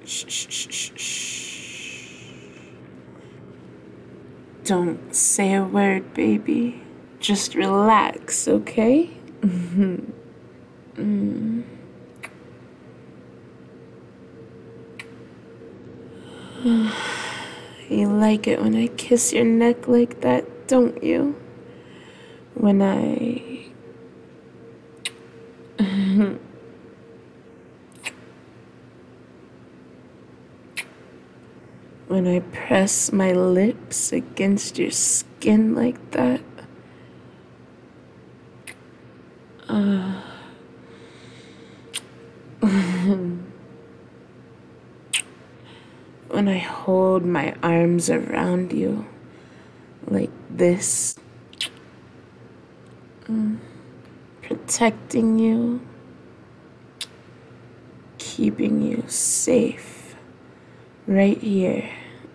Shh, shh, shh, shh, shh. Don't say a word, baby. Just relax, okay? You like it when I kiss your neck like that, don't you? When when I press my lips against your skin like that. When I hold my arms around you like this, protecting you, keeping you safe right here.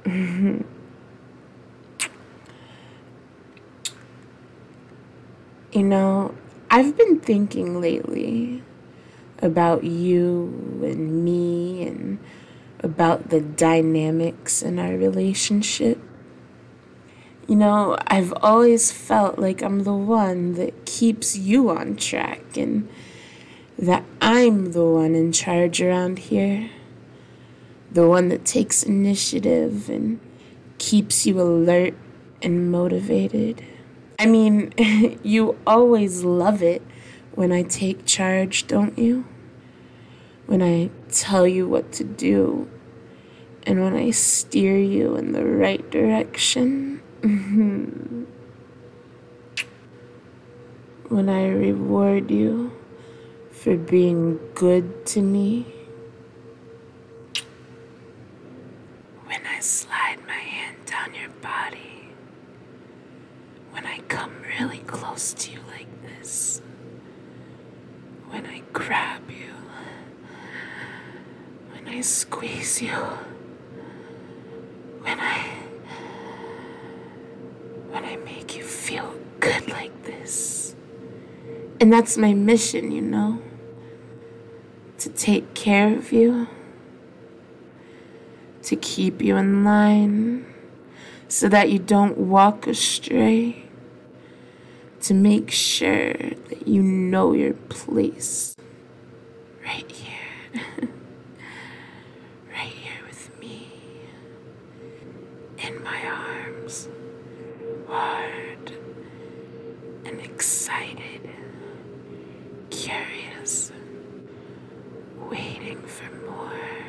You know, I've been thinking lately about you and me and about the dynamics in our relationship. You know, I've always felt like I'm the one that keeps you on track and that I'm the one in charge around here. The one that takes initiative and keeps you alert and motivated. I mean, you always love it when I take charge, don't you? When I tell you what to do and when I steer you in the right direction. When I reward you for being good to me. When I slide my hand down your body. When I come really close to you like this. When I grab you. When I squeeze you. When I make you feel good like this. And that's my mission, you know, to take care of you, to keep you in line so that you don't walk astray, to make sure that you know your place right here, right here with me, in my arms, hard and excited, curious, waiting for more.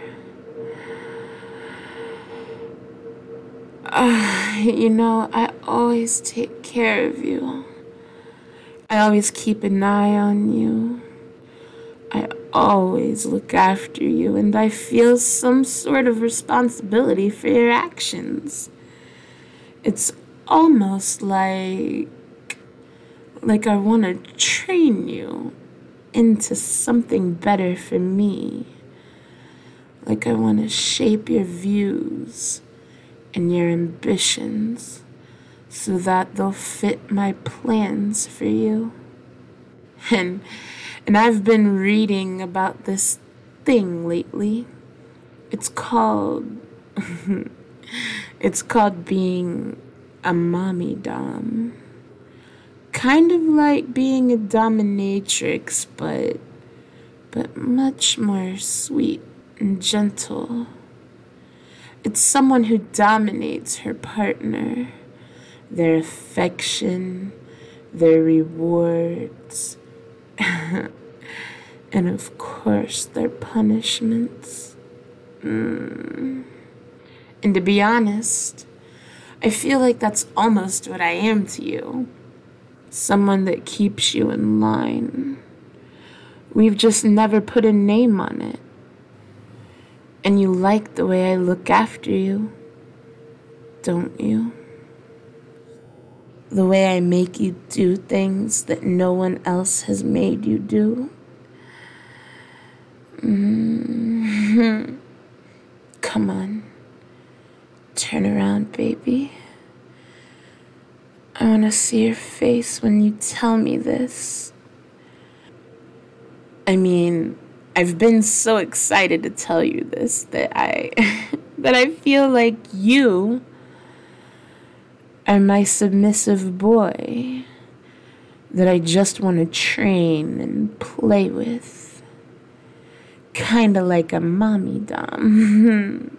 You know, I always take care of you. I always keep an eye on you. I always look after you, and I feel some sort of responsibility for your actions. It's almost like I want to train you into something better for me. Like I want to shape your views and your ambitions so that they'll fit my plans for you. And I've been reading about this thing lately. It's called it's called being a mommy dom. Kind of like being a dominatrix, but much more sweet and gentle. It's someone who dominates her partner, their affection, their rewards, and of course their punishments. And to be honest, I feel like that's almost what I am to you. Someone that keeps you in line. We've just never put a name on it. And you like the way I look after you, don't you? The way I make you do things that no one else has made you do. Come on. Turn around, baby. I want to see your face when you tell me this. I mean, I've been so excited to tell you this that I that I feel like you are my submissive boy that I just want to train and play with. Kinda like a mommy dom.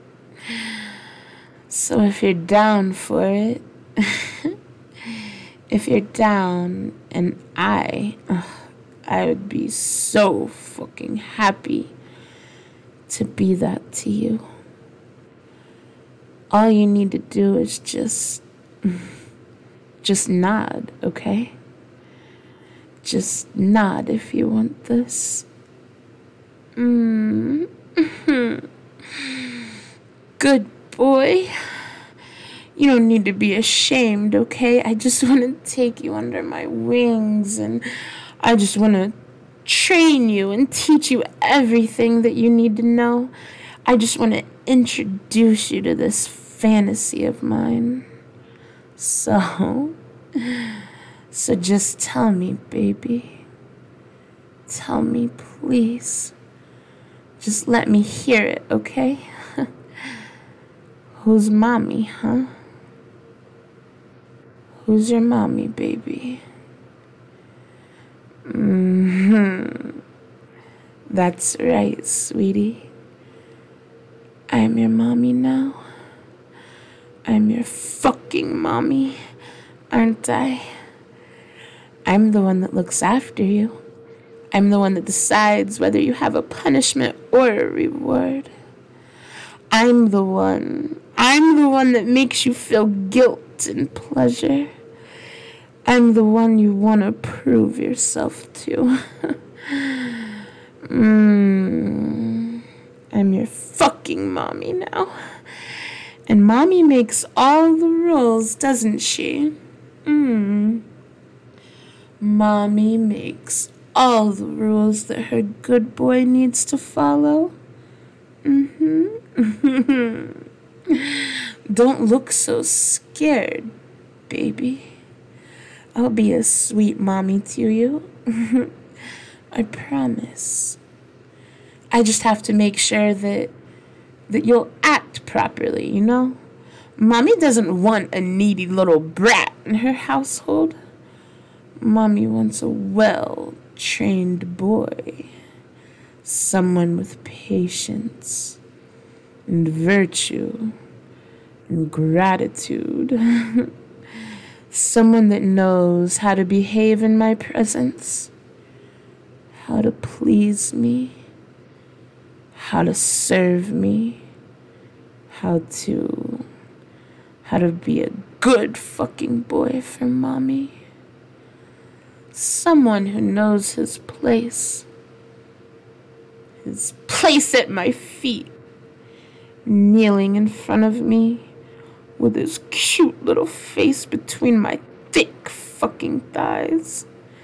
So if you're down for it, if you're down, and I would be so fucking happy to be that to you. All you need to do is just nod, okay? Just nod if you want this. Good boy. You don't need to be ashamed, okay? I just want to take you under my wings, and I just want to train you and teach you everything that you need to know. I just want to introduce you to this fantasy of mine. So just tell me, baby. Tell me, please. Just let me hear it, okay? Who's mommy, huh? Who's your mommy, baby? That's right, sweetie. I'm your mommy now. I'm your fucking mommy, aren't I? I'm the one that looks after you. I'm the one that decides whether you have a punishment or a reward. I'm the one that makes you feel guilt and pleasure. I'm the one you want to prove yourself to. I'm your fucking mommy now. And mommy makes all the rules, doesn't she? Mommy makes all the rules that her good boy needs to follow. Don't look so scared, baby. I'll be a sweet mommy to you. I promise. I just have to make sure that you'll act properly, you know? Mommy doesn't want a needy little brat in her household. Mommy wants a well-trained boy. Someone with patience and virtue and gratitude. Someone that knows how to behave in my presence, how to please me, how to serve me, how to be a good fucking boy for mommy. Someone who knows his place at my feet, kneeling in front of me with his cute little face between my thick fucking thighs.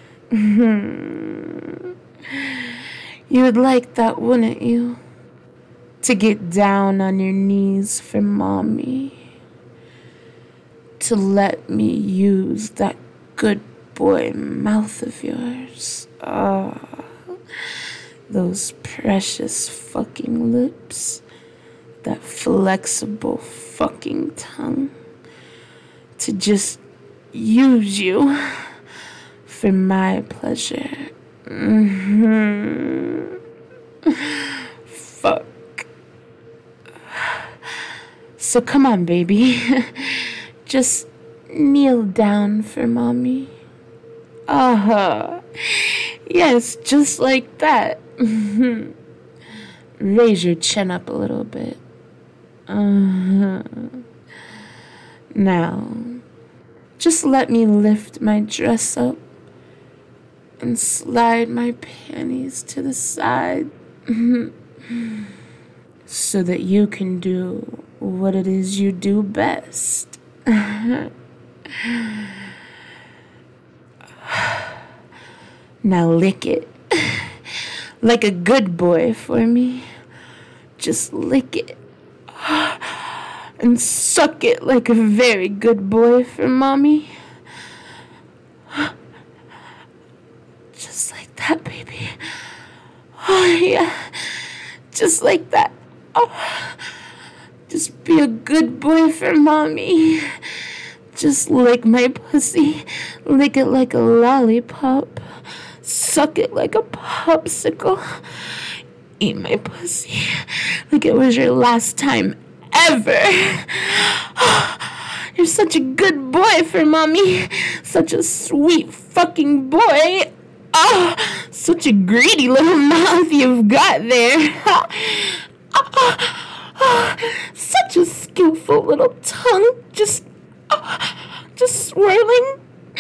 You would like that, wouldn't you? To get down on your knees for mommy. To let me use that good boy mouth of yours. Those precious fucking lips. That flexible fucking tongue. To just use you for my pleasure. Fuck. So come on, baby. Just kneel down for mommy. Yes, just like that. Raise your chin up a little bit. Now, just let me lift my dress up and slide my panties to the side so that you can do what it is you do best. Now lick it like a good boy for me. Just lick it and suck it like a very good boy for mommy. Just like that, baby. Oh, yeah. Just like that. Just be a good boy for mommy. Just lick my pussy. Lick it like a lollipop. Suck it like a popsicle. Eat my pussy like it was your last time ever. You're such a good boy for mommy. Such a sweet fucking boy. Such a greedy little mouth you've got there. Such a skillful little tongue. Just swirling.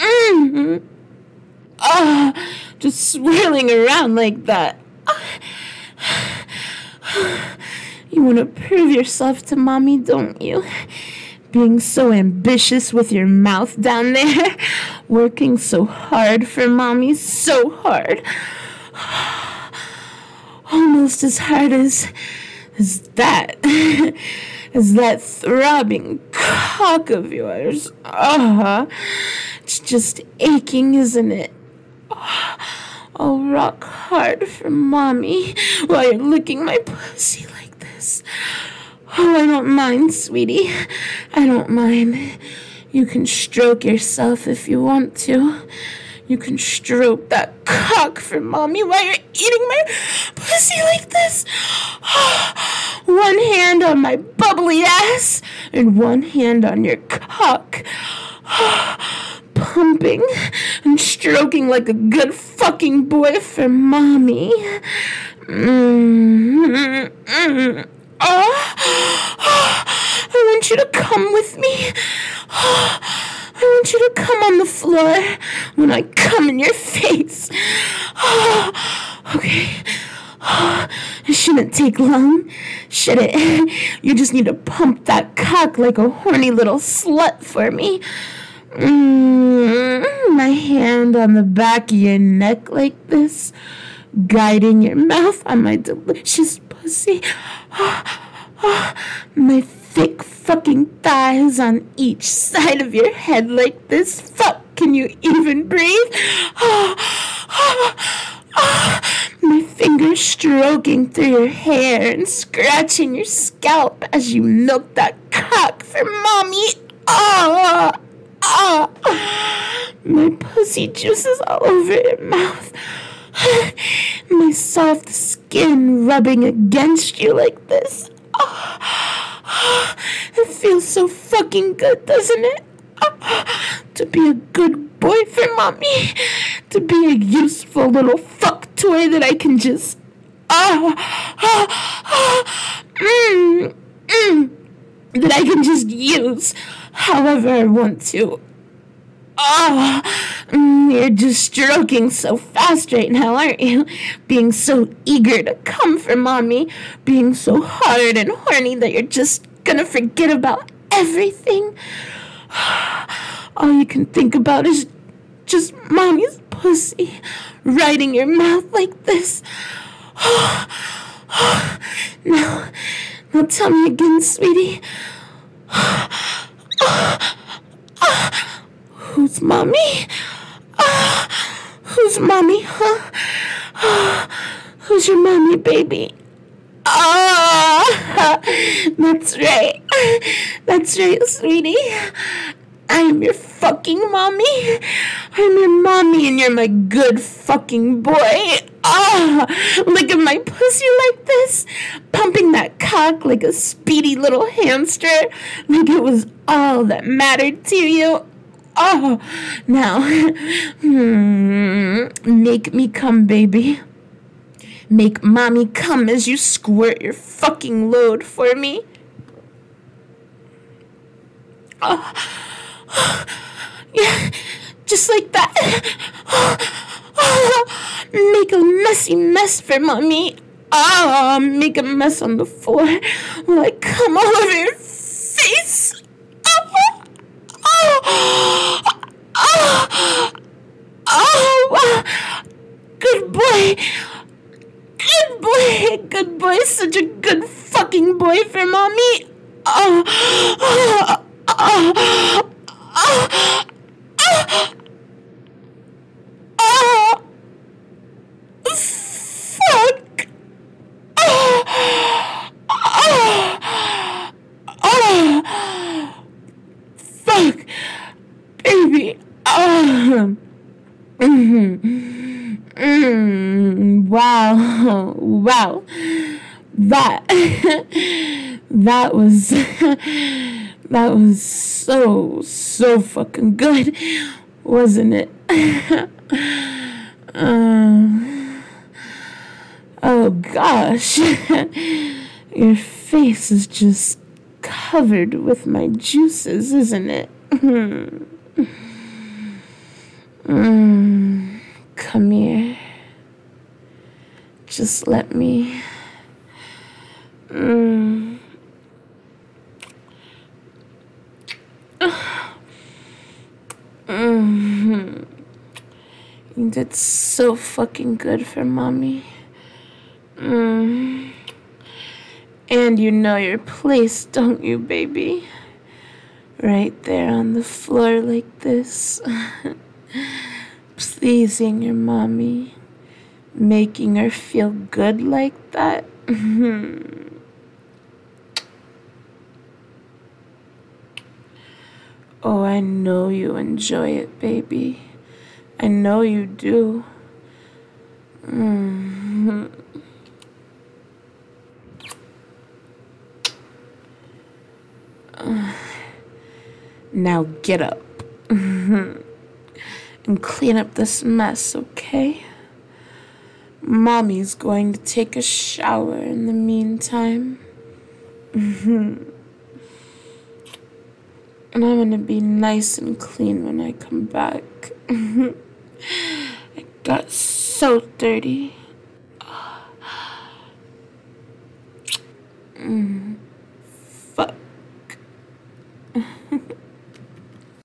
Just swirling around like that. You want to prove yourself to mommy, don't you? Being so ambitious with your mouth down there. Working so hard for mommy. So hard. Almost as hard as that. As that throbbing cock of yours. It's just aching, isn't it? I'll rock hard for mommy while you're licking my pussy like this. I don't mind, sweetie. I don't mind. You can stroke yourself if you want to. You can stroke that cock for mommy while you're eating my pussy like this. One hand on my bubbly ass and one hand on your cock. Pumping and stroking like a good fucking boy for mommy. I want you to come with me. I want you to come on the floor when I come in your face. Okay. It shouldn't take long, should it? You just need to pump that cock like a horny little slut for me. My hand on the back of your neck like this, guiding your mouth on my delicious pussy. My thick fucking thighs on each side of your head like this. Fuck, can you even breathe? My fingers stroking through your hair and scratching your scalp as you milk that cock for mommy. My pussy juices all over your mouth. My soft skin rubbing against you like this. It feels so fucking good, doesn't it? To be a good boy for mommy. To be a useful little fuck toy that I can just... that I can just use however I want to. You're just stroking so fast right now, aren't you? Being so eager to come for mommy. Being so hard and horny that you're just gonna forget about everything. All you can think about is just mommy's pussy riding your mouth like this. Now tell me again, sweetie. Who's mommy? Who's mommy, huh? Who's your mommy, baby? That's right. That's right, sweetie. I am your fucking mommy. I'm your mommy and you're my good fucking boy. Look at my pussy like this. Pumping that cock like a speedy little hamster. Like it was all that mattered to you. Now, make me come, baby. Make mommy come as you squirt your fucking load for me. Yeah, just like that. Make a messy mess for mommy. Make a mess on the floor while I come all over your face. Good boy. Good boy. Good boy. Such a good fucking boy for mommy. Fuck. Wow. Wow. That that was that was so fucking good, wasn't it? Oh gosh. Your face is just covered with my juices, isn't it? Come here. Just let me. You did so fucking good for mommy. And you know your place, don't you, baby? Right there on the floor like this. Pleasing your mommy. Making her feel good like that. Oh, I know you enjoy it, baby. I know you do. Now get up and clean up this mess, okay? Mommy's going to take a shower in the meantime. And I'm gonna be nice and clean when I come back. It got so dirty.